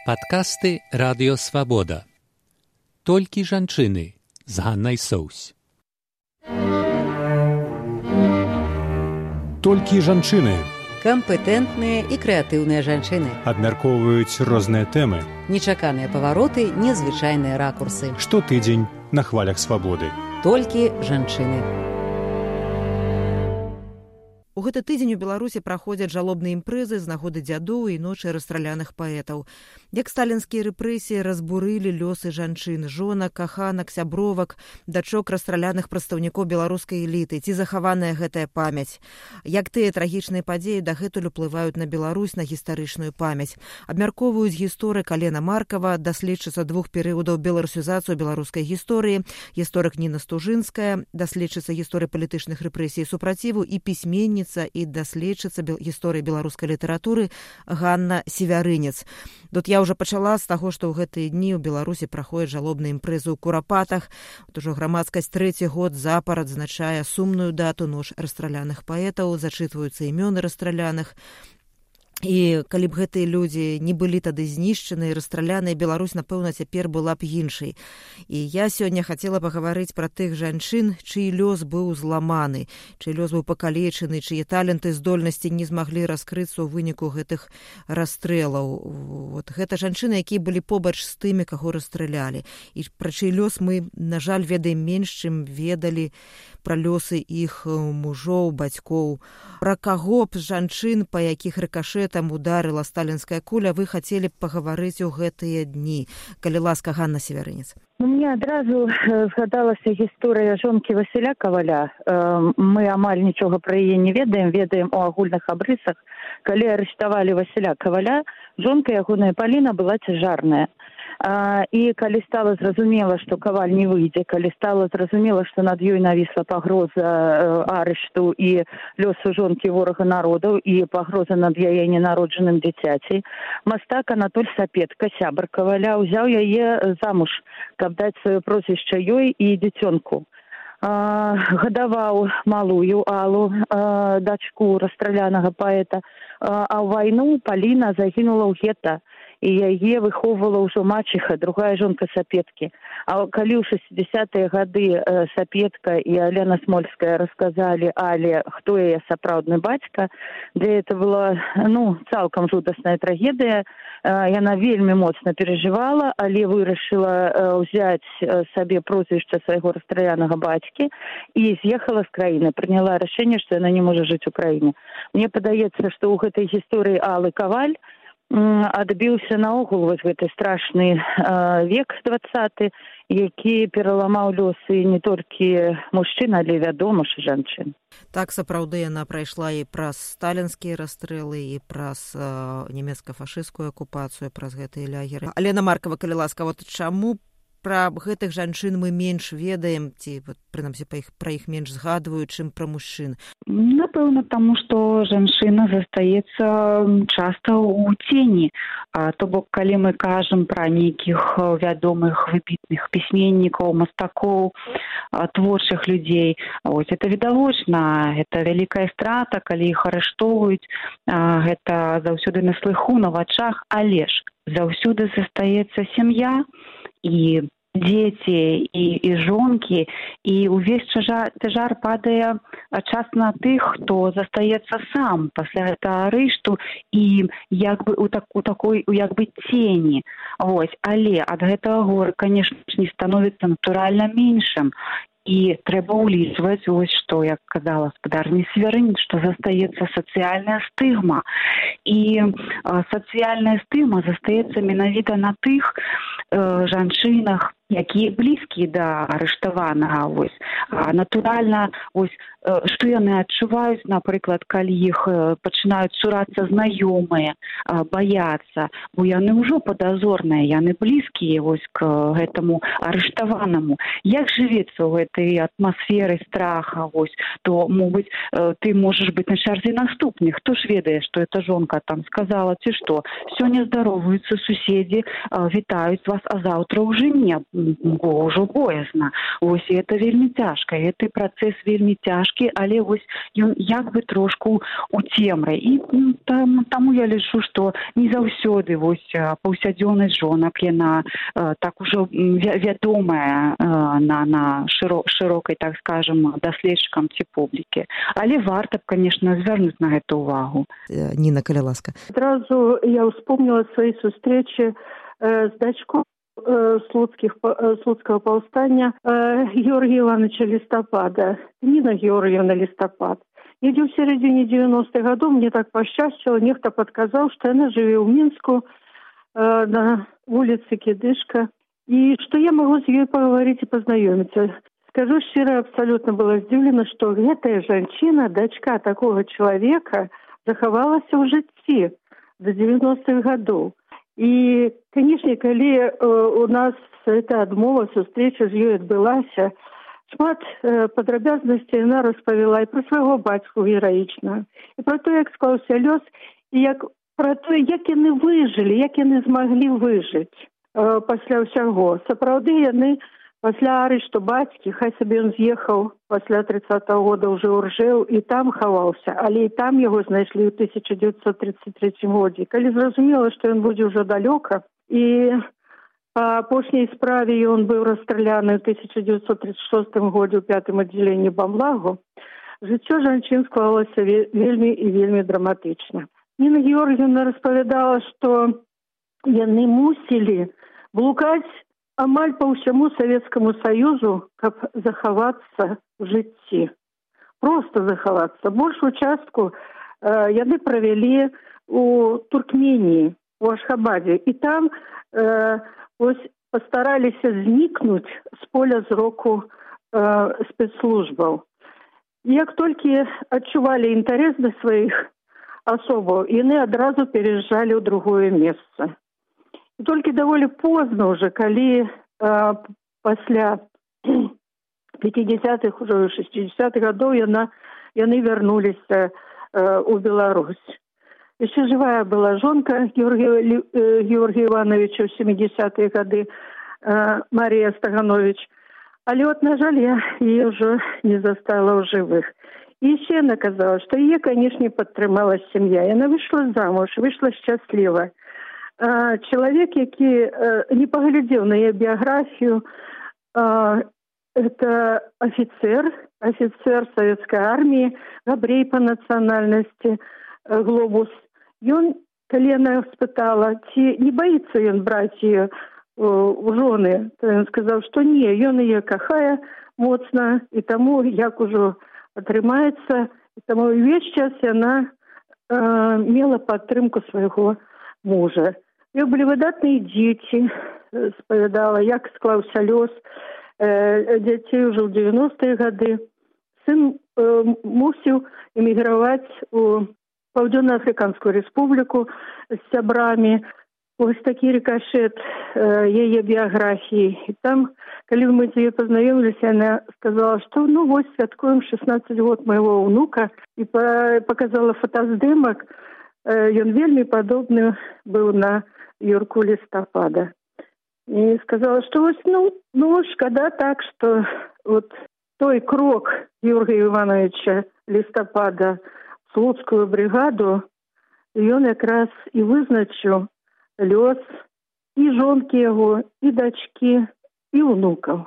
Падкасты Радыё Свабода. Толькі жанчыны з Ганнай Соўсь. Толькі жанчыны. Кампетэнтныя і крэатыўныя жанчыны. Абмяркоўваюць розныя тэмы. Нечаканыя павароты, незвычайныя ракурсы. Штотыдзень на хвалях свабоды. Толькі жанчыны. У гэты тыдзень у Беларусі праходзяць жалобныя імпрэзы з нагоды дзядоў і ночы расстраляных паэтаў. Як сталінскія рэпрэсіі разбурылі лёсы жанчын, жонак, каханак, сябровак, дачок расстраляных прадстаўнікоў беларускай эліты, ці захаваная гэтая памяць. Як тыя трагічныя падзеі дагэтуль уплываюць на Беларусь, на гістарычную памяць. Абмяркоўваюць гісторык Алена Маркава, даследчыца двух перыядаў беларусізацыі беларускай гісторыі, гісторык Ніна Стужынская, даследчыца гісторыі палітычных рэпрэсій і супраціву і пісьменніца і даследчыца гісторыі беларускай літаратуры Ганна Севярынец. Тут я ўжо пачала з таго, што ў гэтыя дні ў Беларусі праходзяць жалобныя імпрэзы ў Курапатах. Ужо грамадскасць трэці год запар адзначае сумную дату ноч расстраляных паэтаў, зачытваюцца імёны расстраляных. І калі б гэтыя людзі не былі тады знішчаны і расстраляныя, Беларусь, напэўна, цяпер была б іншай. І я сёння хацела пагаварыць пра тых жанчын, чый лёс быў зламаны, чый лёс быў пакалечаны, чые таленты, здольнасці не змаглі раскрыцца ў выніку гэтых расстрэлаў. Вот гэта жанчыны, якія былі побач з тымі, каго расстралялі. І пра чый лёс мы, на жаль, ведаем менш, чым ведалі пра лёсы іх мужоў, бацькоў. Пра каго б жанчын, па якіх рыкашэтам ударыла сталінская куля, вы хацелі б пагаварыць у гэтыя дні. Калі ласка, Ганна Севярынец. Мне адразу згадалася гісторыя жонкі Васіля Каваля. Мы амаль нічога пра яе не ведаем у агульных абрысах. Калі арыштавалі Васіля Каваля, жонка ягоная Паліна была цяжарная. І калі стала зразумела, што Каваль не выйдзе, калі стала зразумела, што над ёй навісла пагроза арышту і лёсу жонкі ворага народаў і пагроза над яе ненароджаным дзіцяці, мастак Анатоль Сапетка, сябар Каваля, узяў яе замуж, каб даць сваё прозвішча ёй і дзіцёнку. Гадаваў малую Аллу, дачку расстралянага паэта, а ў вайну Паліна загінула ў гета. І яе выхоўвала ўжо мачыха, другая жонка Сапеткі. А калі ў 60-е гады Сапетка і Алена Смольская расказалі Але, хто яе сапраўдны бацька, для это была, цалкам жудасная трагедыя. Яна вельмі моцна перажывала, але вырашыла ўзяць сабе прозвішча свайго расстралянага бацькі і з'ехала з краіны, прыняла рашэнне, што яна не можа жыць у краіне. Мне падаецца, што ў гэтай гісторыі Аллы Каваль адбіўся наогул вось гэты страшны век 20, які пераламаў лёсы не толькі мужчын, але, вядома ж, жанчын. Так, сапраўды, яна прайшла і праз сталінскія расстрэлы, і праз нямецка-фашысцкую акупацыю, праз гэтыя лягеры. Алена Маркава, калі ласка, вот чаму пра гэтых жанчын мы менш ведаем, ці, прынамсі, пра іх менш згадваюць, чым пра мужчын? Напэўна, таму што жанчына застаецца часта ў цені. То бок, калі мы кажам пра нейкіх вядомых, выбітных пісьменнікаў, мастакоў, творчых людзей, ось, это відавочна, гэта вялікая страта, калі іх арыштоўваюць, гэта заўсёды на слыху, на вачах, але ж заўсёды застаецца сям'я, і дзеці, і жонкі, і ўвесь цяжар падае час на тых, хто застаецца сам пасля гэтага арышту і як бы у такой як бы цені. Вось, але ад гэтага гора, канешне, не становіцца натуральна меншым. І трэба ўлічваць, ось што, як казала гаспадарня Севярынец, што застаецца сацыяльная стыгма. І сацыяльная стыгма застаецца менавіта на тых жанчынах, якія блізкія да арыштаванага. Вось. Натуральна, ось, што яны адчуваюць, напрыклад, калі іх пачынаюць цурацца знаёмыя, баяцца, бо яны ўжо падазорныя, яны блізкія вось к гэтаму арыштаванаму. Як жывецца ў гэтай атмасферы страха, вось, то, мовыць, ты можаш быць на чарзе наступных. Хто ж ведае, што эта жонка там сказала, ці што? Сёння здароваюцца суседзі, вітаюць вас, а заўтра ўжо не, бо ўжо боязна. Вось, і это вельмі цяжка, гэты працэс вельмі цяжкі. трошкі, але вось ён як бы трошку у цемры. І таму я лічу, што не заўсёды вось паўсядзённасць жонак, яна так ужо вядомая на шырокай, так скажем, даследчыкам ці публікі. Але варта б, конечно, звярнуць на гэта увагу. Ніна, калі ласка. Сразу я вспомнила свои встречи с дочкой Слуцкого повстания Георгия Ивановича Листопада, Нина Георгиевна Листопад. Недзе в середине 90-х годов мне так пощастило, нехто подказал, что она живет в Минску на улице Кидышка, и что я могу с ней поговорить и познакомиться. Скажу щиро, абсолютно была удивлена, что эта женщина, дочка такого человека, захавалася ў жыцці до 90-х годов. И, конечно, калі у нас эта адмова, сустрэча з ёй адбылася, шмат падрабязнасцей яна распавяла і пра свайго бацьку гераічна, і пра то, як склаўся лёс, і пра то, як яны выжылі, як яны змаглі выжыць пасля ўсяго. Сапраўды яны пасля арышту бацькі, хай сабе ён з'ехаў пасля 30-го года ўжо ў Ржэў і там хаваўся, але і там яго знайшлі ў 1933 годзе. Калі зразумела, што ён будзе ўжо далёка, і па апошняй справе ён быў расстраляны ў 1936 годзе ў 5-м аддзяленні Бамлагу, жыццё жанчын склалася вельмі і вельмі драматычна. Ніна Георгіевна распавядала, што яны мусілі блукаць амаль по ўсяму Савецкаму Саюзу, каб захавацца в жыцці. Просто захавацца. Большую частку яны правялі у Туркменіі, у Ашхабаде. І там ось пастараліся знікнуць з поля зроку спецслужбаў. Як толькі адчувалі інтарэс да сваіх асобаў, яны адразу переязджалі ў другое месца. І толькі даволі позна ўжо, калі пасля 50-х, ужо 60-х гадоў яны вярнуліся ў Беларусь. Яшчэ жывая была жонка Георгія Івановича ў 70-е гады, Марія Стаганович. Але на жаль, я її ўжо не застала ў жывых. І яшчэ яна казала, што яе, канешне, падтрымала сям'я. Яна выйшла замуж, выйшла шчасліва. Человек, які не поглядел на ее биографию, это офицер советской армии, габрей по национальности, Глобус. И он, коли она спытала, не боится он брать ее в жены, то он сказал, что не, он ее кахае моцно, и тому, як уже отрымается, и тому весь час она мела падтрымку своего мужа. У былі выдатныя дзеці, спавядала, як склаўся лёс дзяцей ўжо ў 90-е гады. Сын мусіў эміграваць у Паўднёва-Афрыканскую рэспубліку з сябрамі. Ось такі рикошет яе біяграфіі. І там, калі мы з ёй пазнаёміліся, яна сказала, што вось святкуем 16 год майго ўнука, і паказала фотаздымак. Ён вельмі падобны быў на Юрку Листопада. И сказала, что вот, шкода так, что вот той крок Георгия Ивановича Листопада в Слуцкую бригаду, и он как раз и вызначил лёс и жонки его, и дочки, и внуков.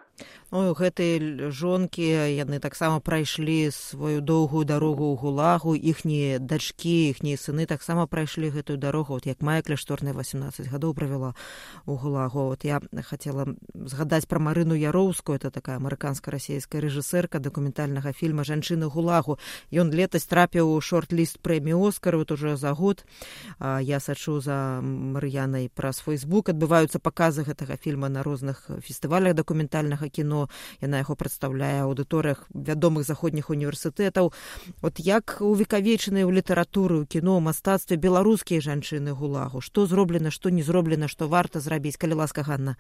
Гэтыя жонкі, яны таксама прайшлі сваю доўгую дарогу ў ГУЛАГу, іхнія дачкі, іхнія сыны таксама прайшлі гэтую дарогу, як Майя Кляшторная 18 гадоў правяла ў ГУЛАГу. Я хацела згадаць пра Марыну Яроўскую, это такая амерыканска-расійская рэжысэрка дакументальнага фільма «Жанчыны ГУЛАГу». Ён летась трапіў у шорт-ліст прэміі «Оскар», вот уже за год. Я сачу за Марыянай праз Фейсбук, адбываюцца паказы гэтага фільма на розных фестывалях дакументальнага кіно. Яна яго прадстаўляе аўдыторыях вядомых заходніх універсітэтаў. От як увекавечаныя ў літаратуры, ў кіно, ў мастацтве беларускія жанчыны ГУЛАГу? Што зроблена, што не зроблена, што варта зрабіць? Калі ласка, Ганна.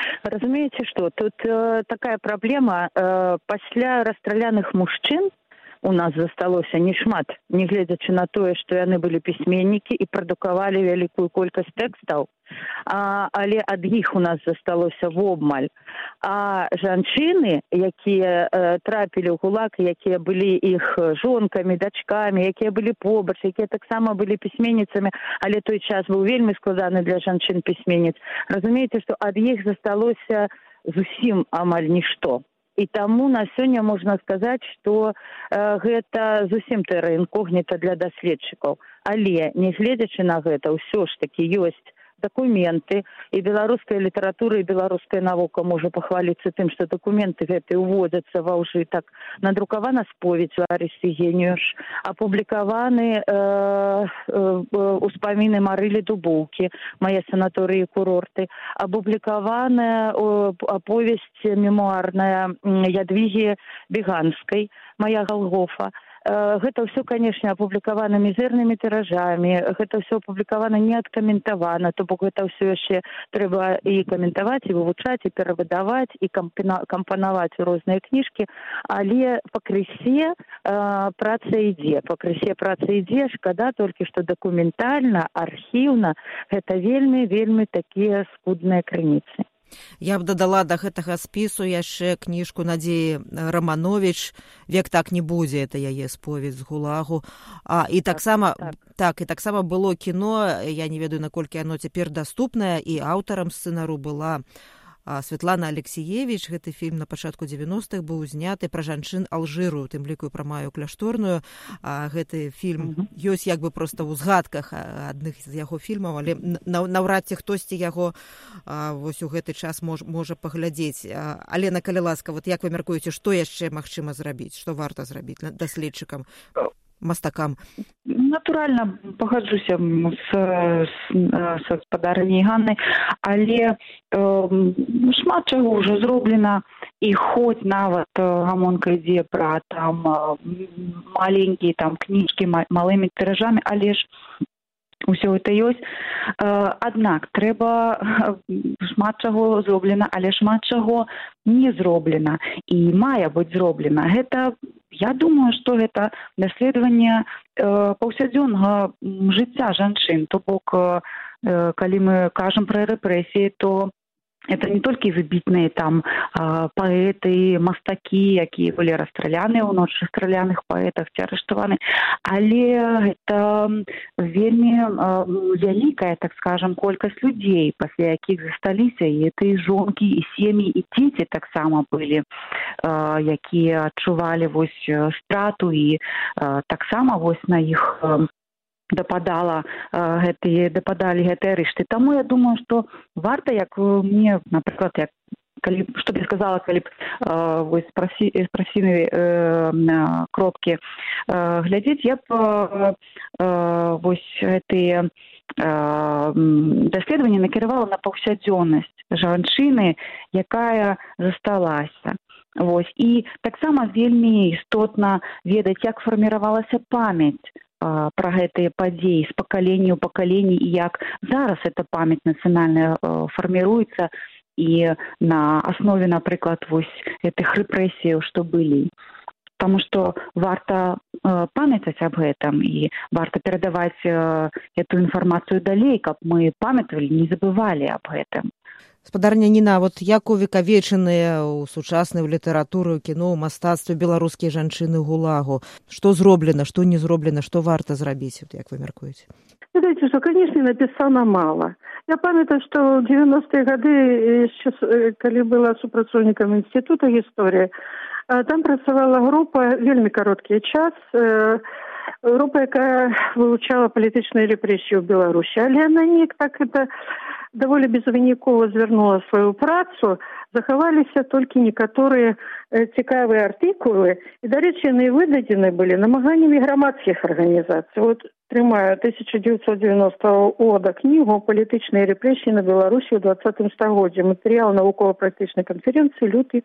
Разумееце, што тут такая праблема. Пасля расстраляных мужчын у нас засталося не шмат, нягледзячы на тое, што яны былі пісьменнікі і прадукавалі вялікую колькасць тэкстаў, але ад іх у нас засталося вобмаль. А жанчыны, якія трапілі ў ГУЛАГ, якія былі іх жонкамі, дачкамі, якія былі побач, якія таксама былі пісьменніцамі, але той час быў вельмі складаны для жанчын-пісьменніц. Разумееце, што ад іх засталося зусім амаль нішто. І таму на сёння можна сказаць, што гэта зусім тэра інкогніта для даследчыкаў. Але, нягледзячы на гэта, ўсё ж такі ёсць дакументы, і беларуская літаратура, і беларуская навука можа пахваліцца тым, што дакументы гэтыя ўводзяцца ва ўжытак. Надрукавана споведь Ларысы Геніюш, апублікаваны успаміны Марылі Дубоўкі, мае санаторыі і курорты, апублікаваная аповесць мемуарная Ядвігі Біганскай, мая Галгофа. Гэта ўсё, канешне, апублікавана мізэрнымі тыражамі, гэта ўсё апублікавана не адкаментавана, то бок гэта ўсё яшчэ трэба і каментаваць, і вывучаць, і перавыдаваць, і кампанаваць у розныя кніжкі, але пакрысе праца ідзе, шкада толькі, што дакументальна, архіўна гэта вельмі такія скудныя крыніцы. Я б дадала да гэтага спісу яшчэ кніжку Надзеі Раманович «Век так не будзе», это яе споведь з ГУЛАГу. І таксама было кіно, я не ведаю, наколькі яно цяпер даступнае, і аўтарам сцэнару была Святлана Алексіевіч. Гэты фільм на пачатку 90-х быў зняты пра жанчын Алжыру, тым ліку пра Маю Кляшторную. Гэты фільм ёсць як бы проста ў згадках адных з яго фільмаў, але наўрад ці хтосьці яго вось у гэты час можа паглядзець. Алена, калі ласка, вот як вы мяркуеце, што яшчэ магчыма зрабіць, што варта зрабіць даследчыкам, мастакам? Натуральна, пагаджуся з гаспадарняй Ганнай, але шмат чаго ўжо зроблена, і хоць нават гаmonка ідзе пра там маленькія там кніжкі малымі тыражамі, але ж усё гэта ёсць. Аднак трэба шмат чаго зроблена, але шмат чаго не зроблена і мае быць зроблена. Гэта, я думаю, што гэта даследаванне паўсядзённага жыцця жанчын. То бок, калі мы кажам пра рэпрэсіі, то это не толькі выбітныя там паэты, мастакі, якія былі расстраляныя ў ноч расстраляных паэтах ці арыштаваны, але гэта вельмі вялікая, так скажам, колькасць людзей, пасля якіх засталіся і тыя жонкі, і сем'і, і дзеці таксама былі, якія адчувалі вось страту, і таксама вось на іх дападалі гэтыя арышты. Таму я думаю, што варта, як мне, напрыклад, як калі, што б я сказала, калі б вось спрасіны кропкі глядзець, я б вось гэтыя даследаванні накіравала на паўсядзённасць жанчыны, якая засталася. Вось. І таксама вельмі істотна ведаць, як фарміравалася памяць пра гэтыя падзеі з пакалення ў пакаленне, і як зараз эта памяць нацыянальная фарміруецца і на аснове, напрыклад, вось гэтых рэпрэсіяў, што былі. Таму што варта памятаць аб гэтым і варта перадаваць эту інфармацыю далей, каб мы памяталі, не забывалі аб гэтым. Гаспадарня Ніна, вот як увекавечаныя ў сучаснай літаратуры, ў кіно, ў мастацтве беларускія жанчыны ГУЛАГу? Што зроблена, што не зроблена, што варта зрабіць, як вы мяркуеце? Знаете, что, конечно, написано мало. Я памятаю, что в 90-е годы, когда была супрацоўнікам Інстытута гісторыі, там працавала група, вельмі кароткі час, група, якая вывучала палітычныя рэпрэсіі ў Беларусі. Але яна неяк так это даволі безвынікова звярнула сваю працу, захаваліся толькі некаторыя цікавыя артыкулы, і, дарэчы, яны выдадзены былі намаганнямі грамадскіх арганізацый. Вот трымаю 1990 года кнігу «Палітычныя рэпрэсіі на Беларусі ў 20 стагоддзі», матэрыял навукова-практычнай канферэнцыі, люты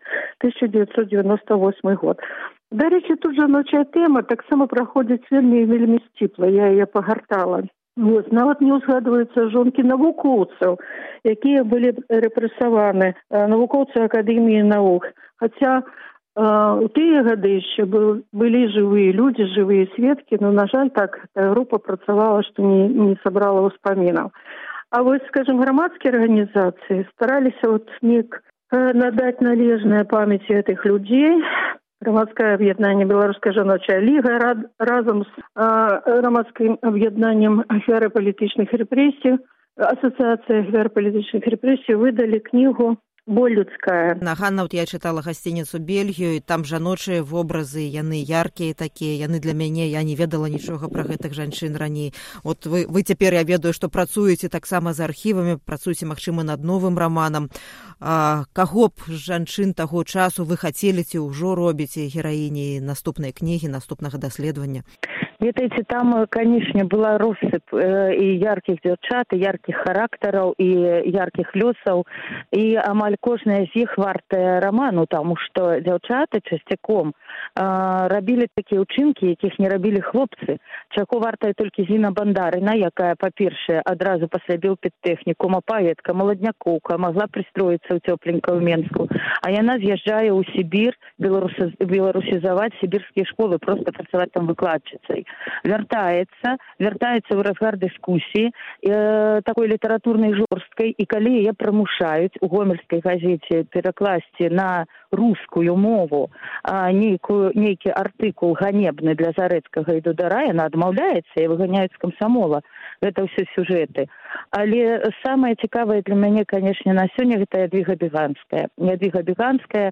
1998 год. Дарэчы, тут жаночая тэма таксама праходзіць вельмі сціпла, я яе пагартала. Вот, нават не ўзгадваюцца жонкі навукоўцаў, якія былі рэпрэсаваны, навукоўцы Акадэміі навук. Хаця У тыя гады яшчэ былі жывыя людзі, жывыя сведкі, но, на жаль, так эта група працавала, што не сабрала ўспамінаў. А вось, скажем, грамадскія арганізацыі стараліся неяк надаць належнае памяці гэтых людзей. Громадское объединение «Белорусская жаночая лига» разом с громадским объединением «Ахвяры политичных репрессий», Ассоциация «Ахвяр политичных репрессий» выдали книгу «Боль людская». Ганна, я читала «Гостиницу Бельгію», і там жаночыя вобразы, яны яркія такія, яны для мяне, я не ведала нічога пра гэтых жанчын раней. Вы цяпер, я ведаю, што працуеце таксама з архівамі, працуеце, магчыма, над новым раманам. Каго б жанчын таго часу вы хацелі ці ўжо робіце гераіні наступнай кнігі, наступнага даследавання? Ведаеце, там, канешне, была россыпь і яркіх дзяўчат, і яркіх характараў, і яркіх лёсаў, і амаль кожная з іх вартая раману, таму што дзяўчаты часцяком рабілі такія ўчынкі, якіх не рабілі хлопцы. Чаго вартая толькі Зіна Бандарына, якая, па-першае, адразу пасля біўпедтэхнікума, паэтка, маладнякоўка, магла прыстроіцца ў цёпленька ў Менску, а яна з'язджае ў Сібір беларусізаваць сібірскія школы, проста працаваць там выкладчыцай. Вяртаецца ў разгар дыскусіі такой літаратурнай жорсткай, і калі яе прымушаюць у гомельскай газеце перакласці на рускую мову нейкі артыкул ганебны для Зарэцкага і Дудара, яна адмаўляецца і выганяюць з камсамола. Гэта ўсе сюжэты. Але самае цікавае для мяне, канешне, на сёння гэта Ядвіга Біганская. Ядвіга Біганская,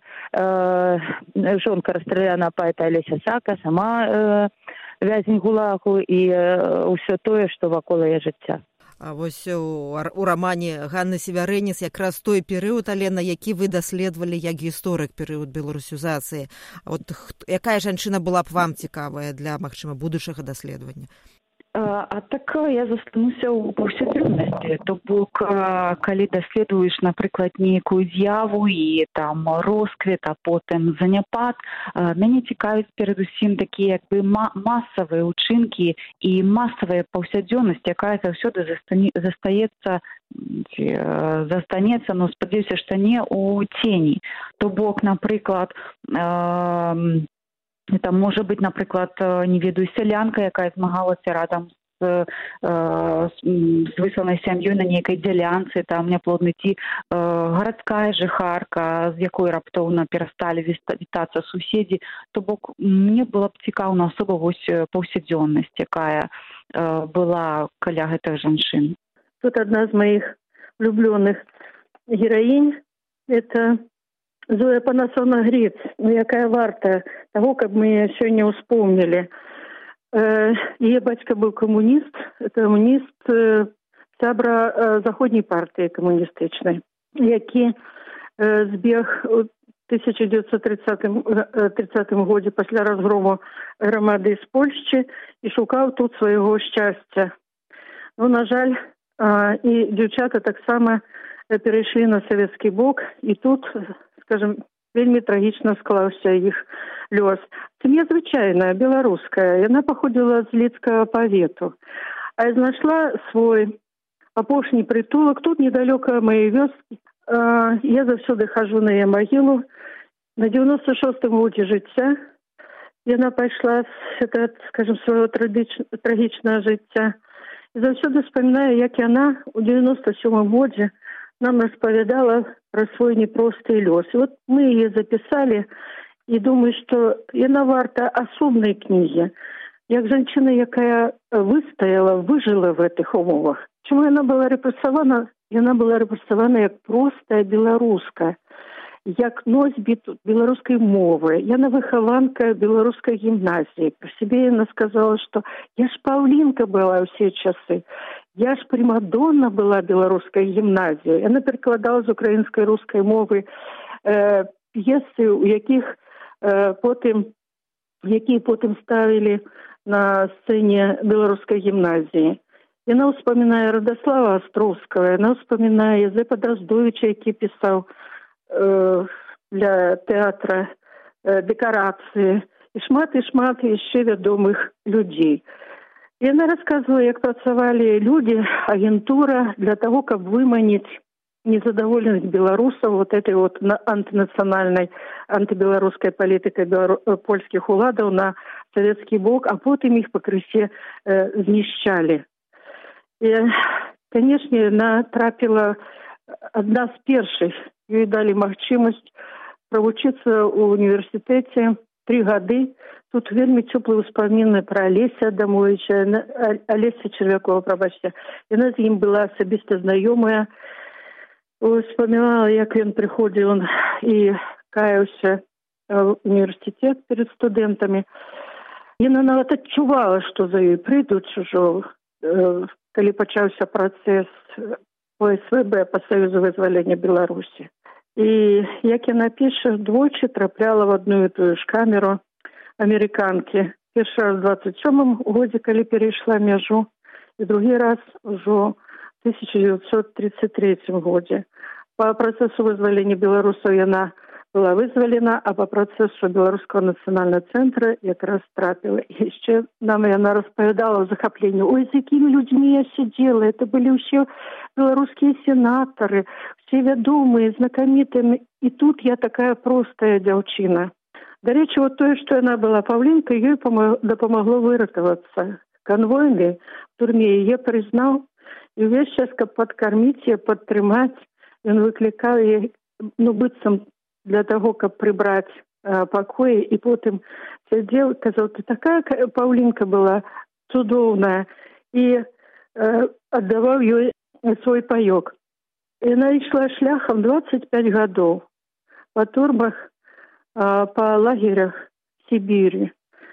жонка расстралянага паэта Алеся Сака, сама вязень гулагу і ўсё тое, што вакол яе жыцця. А вось у рамане Ганны Севярыніс якраз той перыяд, Алена, які вы даследавалі як гісторык перыяд беларусізацыі. Якая жанчына была б вам цікавая для, магчыма, будучага даследавання? А так я застануся ў паўсядзённасці. То бок, калі даследуеш, напрыклад, нейкую з'яву і там росквіт, а потым заняпад, мяне цікавяць перадусім такія масавыя ўчынкі і масавая паўсядзённасць, якая заўсёды застанецца, но спадзяюся, што не ў цені. То бок, напрыклад, там можа быць, напрыклад, не ведаю, сялянка, якая змагалася радам з высланай сям'ёй на нейкай дзялянцы, там няплодны, ці гарадская жыхарка, з якой раптоўна перасталі вітацца суседзі. То бок, мне было б цікаўна асоба вось паўсядзённасць, якая была каля гэтых жанчын. Тут одна з моих влюбленных героинь – это Зоя Панасовна Гриц, якая варта того, каб мы яе сёння ўспомнілі. Яе бацька быў камуніст, сябра заходняй партыі камуністычнай, які збег у 1930 годзе пасля разгрому грамады з Польшчы і шукаў тут свайго шчасця. Ну, на жаль, і дзяўчаты таксама перайшлі на савецкі бок, і тут, скажем, вельмі трагічна склаўся іх лёс. Сям'я звычайная, беларуская, яна паходзіла з Лідскага павету, а знайшла свой апошні прытулак тут недалёка маёй вёскі. Я заўсёды хожу на яе магілу. На 96-м годзе жыцця яна пайшла з, скажем, свайго трагічнага жыцця. І заўсёды вспамінаю, як яна у 97-м годзе нам распавядала пра свой непросты лёс. І мы яе запісалі, і думаю, што яна варта асобнай кнігі. Як жанчына, якая выстаяла, выжыла в гэтых умовах. Чаму яна была рэпрэсавана? Яна была рэпрэсавана як простая беларуска, як носьбіт беларускай мовы. Яна выхаванка беларускай гімназіі. Пра сябе яна сказала, што я ж паўлінка была ўсе часы. Я ж прымадонна была беларускай гімназіі. Яна перакладала з украінскай рускай мовы п'есы, якія потым ставілі на сцэне беларускай гімназіі. Яна ўспамінае Радаслава Астроўскага, яна ўспамінае Язэпа Драздовіча, які пісаў для тэатра дэкарацыі, і шмат яшчэ вядомых людзей. Яна расказвае, як працавалі людзі, агентура для таго, каб выманіць незадоволенных белорусов вот этой вот антинациональной, антибелорусской политикой польских уладов на советский бок, а потом их покрысе знищали. И, конечно, она трапила одна з першых. Ёй дали магчымасць правучыцца ў універсітэце 3 гады. Тут вельмі цёплыя ўспаміны пра Алеся Адамовіча, Алеся Червякова, прабачце. Яна з ім была асабіста знаёмая. Успамінала, як ён прыходзіў і каяўся ў універсітэт перад студэнтамі. Яна нават адчувала, што за ёй прыйдуць ужо, калі пачаўся працэс ОСВБ па Саюзу вызвалення Беларусі. І, як яна піша, двойчы трапляла в одну і тую ж камеру амерыканкі. Першы раз у 27-м годзе, калі перайшла мяжу, і другі раз ужо в 1933 годзе. Па працэсу вызвалення беларусаў яна была вызвалена, а па працэсу Беларускага нацыянальнага цэнтра якраз трапіла. І яшчэ нам яна распавядала ў захапленні: ой, з якімі людзьмі я сидела, это былі ўсе беларускія сенатары, все вядомыя, знакамітыя, і тут я такая простая дзяўчына. Дарэчы, вот тое, што яна была павлінкай, ёй дапамагло выратавацца. Канвойны в турме яе прызнаў, і ўвесь час, каб падкарміць яе, падтрымаць, ён выклікаў яе, быццам для того, каб прыбраць пакоі, і потым сядзеў, казаў: ты такая паўлінка была цудоўная, і аддаваў ёй свой паёк. Яна ішла шляхам 25 гадоў па турмах, па лагерях Сібірі.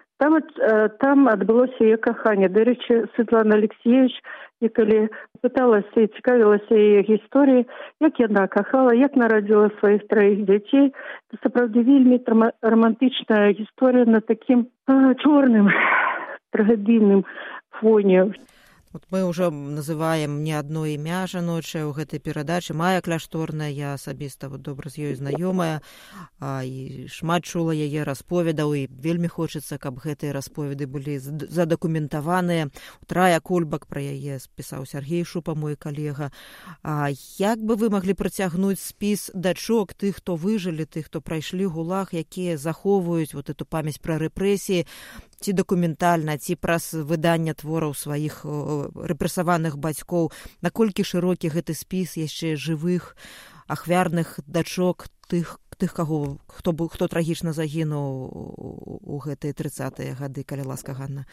Там адбылося яе каханне. Дарэчы, Светлана Алексеевич, калі пыталася і цікавілася яе гісторыі, як яна кахала, як нарадзіла сваіх 3 дзяцей. Это сапраўды вельмі романтычная гісторыя на такім чорным трагедыйным фоне. Вот мы ўжо называем не адно імя жаночае ў гэтай перадачы. Мая Кляшторная, я асабіста добра з ёй знаёмая, і шмат чула яе расповедаў, і вельмі хочацца, каб гэтыя расповеды былі задакументаваныя. Трая Кульбак, пра яе спісаў Сергей Шупа, мой калега. Як бы вы маглі працягнуць спіс дачок тых, хто выжылі, тых, хто прайшлі гулаг, якія захоўваюць вот эту памяць пра рэпрэсіі, ці дакументальна, ці праз выданне твораў сваіх рэпрэсаваных бацькоў, наколькі шырокі гэты спіс яшчэ жывых ахвярных дачок тых хто трагічна загінуў у гэтыя 30-е гады, калі ласка, Ганна?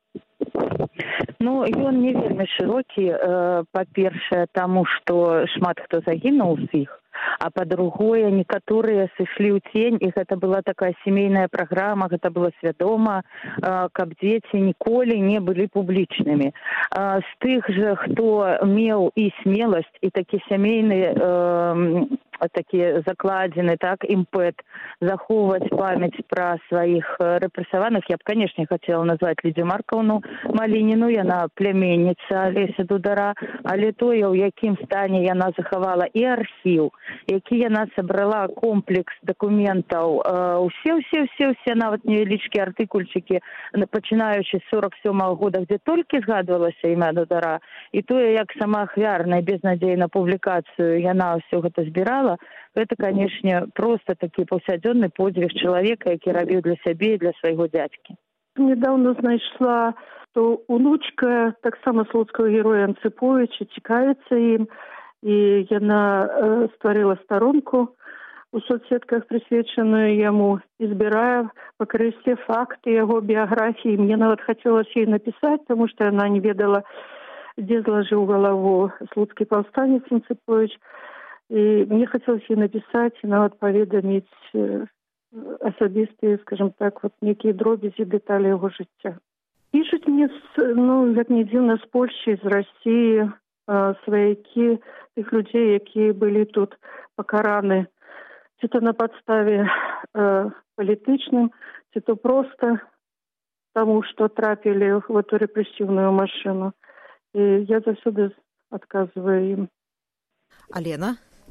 Ён не вельмі шырокі, па-першае, таму што шмат хто загінуў з іх, а па-другое, некаторыя сышлі ў цень, і гэта была такая сямейная праграма, гэта было свядома, каб дзеці ніколі не былі публічнымі. З тых жа, хто меў і смеласць, і такі сямейны такі закладзены, імпэт захоўваць памяць пра сваіх рэпрэсаваных, я б, канешне, хацела назваць Лідзію Маркаўну Малініну, яна пляменніца Алеся Дудара, але тое, у якім стане яна захавала і архіў, які яна сабрала комплекс дакументаў, усе, нават невялічкія артыкульчыкі, пачынаючы з 47-го года, дзе толькі згадвалася імя Дудара, і тое, як сама ахвярная, без надзеі на публікацыю, яна ўсё гэта збірала, гэта, канешне, проста такі паўсядзённы подзвіг чалавека, які рабіў для сябе і для свайго дзядзькі. Недавно знайшла, што унучка таксама слуцкага героя Анцыповіча цікавіцца ім, і яна стварыла старонку у соцсетках, прысвечаную яму, і збірае пакрысе факты яго біяграфіі. Мне нават хацелася ей напісаць, таму што яна не ведала, дзе злажыў галаву слуцкі паўстанец Анцыповіч. І мне хацелася ей напісаць і нават паведаміць асабістыя, скажем так, некія дробязі, дэталі яго жыцця. Пішуць мне, як не дзіўна, з Польшчы, з Расіі, сваякі тых людзей, якія былі тут пакараны, ці то на падставе палітычным, ці то проста таму, што трапілі в эту рэпрэсіўную машыну. І я заўсёды адказваю ім. Алена?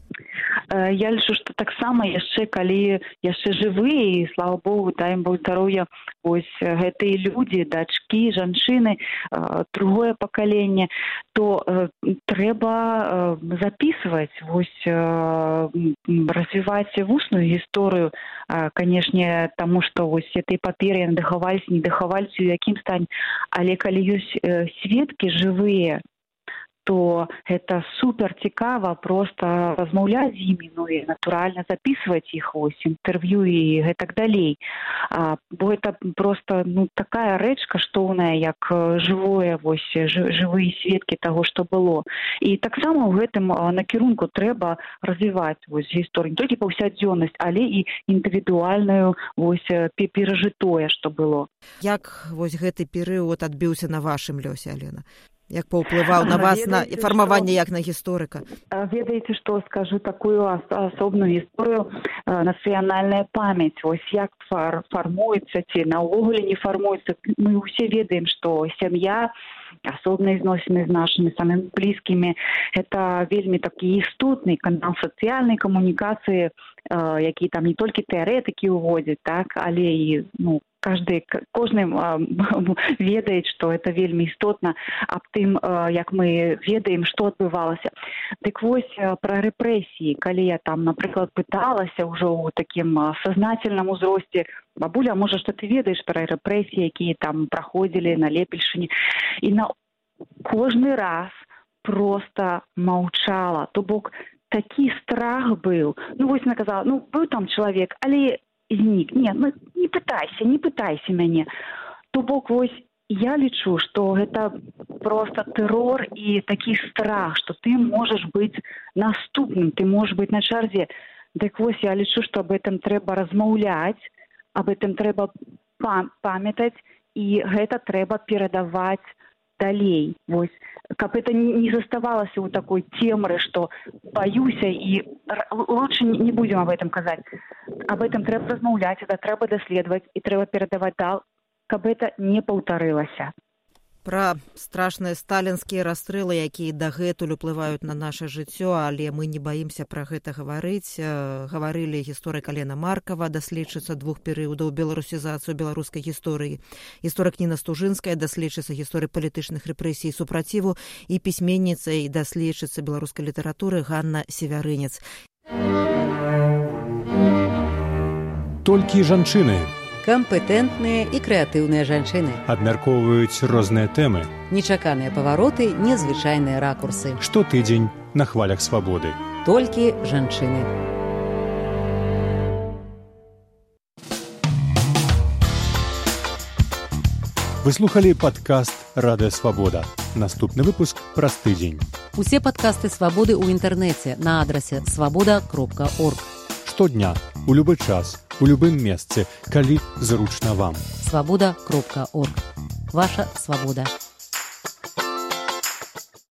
Я лічу, што таксама яшчэ калі яшчэ жывыя, і слава Богу, дай ім Бог здароўя, вось гэтыя людзі, дачкі, жанчыны, другое пакаленне, то трэба записываць, вось развіваць вусную гісторыю, канешне, таму што вось этой паперы яны дахаваліся, не дахаваліся, у якім стане, але калі ёсць сведкі жывыя, то это супер цікава просто размаўляць з імі, ну і натуральна записываць іх, вось інтэрв'ю і гэтак далей. Бо это просто такая рэч каштоўная, як жывое, вось жывыя сведкі таго, што было. І таксама ў гэтым накірунку трэба развіваць вось гісторыю, не толькі паўсядзённасць, але і індывідуальную вось перажытое, што было. Як вось гэты перыяд адбіўся на вашым лёсе, Алена? Як паўплываў на вас, на фармаванне як на гісторыка? Ведаеце, што скажу такую асобную гісторыю, нацыянальная памяць. Вось як фармуецца, ці наогуле не фармуецца. Мы ўсе ведаем, што сям'я, асобныя зносіны з нашымі самымі блізкімі, гэта вельмі такі істотны канал сацыяльнай камунікацыі, які там не толькі тэарэтыкі ўводзяць, так, але і, кожны ведае, што это вельмі істотна аб тым, як мы ведаем, што адбывалася. Дык вось пра рэпрэсіі, калі я там, напрыклад, пыталася ўжо ў такім сазнательным узросце, бабуля, можа, што ты ведаеш пра рэпрэсіі, якія там праходзілі на Лепельшыне, і на кожны раз проста маўчала. То бок такі страх быў. Вось она казала, быў там чалавек, але знік. Не пытайся мяне. То бок, вось, я лічу, што гэта проста тэрор і такі страх, што ты можаш быць наступным, ты можаш быць на чарзе. Дык вось, я лічу, што об этом трэба размаўляць, об этом трэба памятаць, і гэта трэба перадаваць далей. Вось, каб это не заставалася ў такой цемры, што баюся, і лучше не будем об этом казаць. Об этом трэба размаўляць, это трэба даследаваць і трэба перадаваць дал, каб это не паўтарылася. Пра страшныя сталінскія расстрэлы, якія дагэтуль уплываюць на наша жыццё, але мы не баімся пра гэта гаварыць. Гаварылі гісторык Алена Маркава, даследчыца двух перыядаў беларусізацыі беларускай гісторыі, гісторык Ніна Стужынская, даследчыца гісторыі палітычных рэпрэсій і супраціву, і пісьменніца і даследчыца беларускай літаратуры Ганна Севярынец. Толькі жанчыны. Кампетэнтныя і крэатыўныя жанчыны. Абмяркоўваюць розныя тэмы. Нечаканыя павароты, незвычайныя ракурсы. Штотыдзень на хвалях свабоды. Толькі жанчыны. Вы слухалі падкаст «Радыё Свабода». Наступны выпуск праз тыдзень. Усе падкасты «Свабоды» ў інтэрнэце на адрасе свабода.орг. Штодня, у любы час, у любым месцы, калі зручна вам. Свабода.орг. Ваша свабода.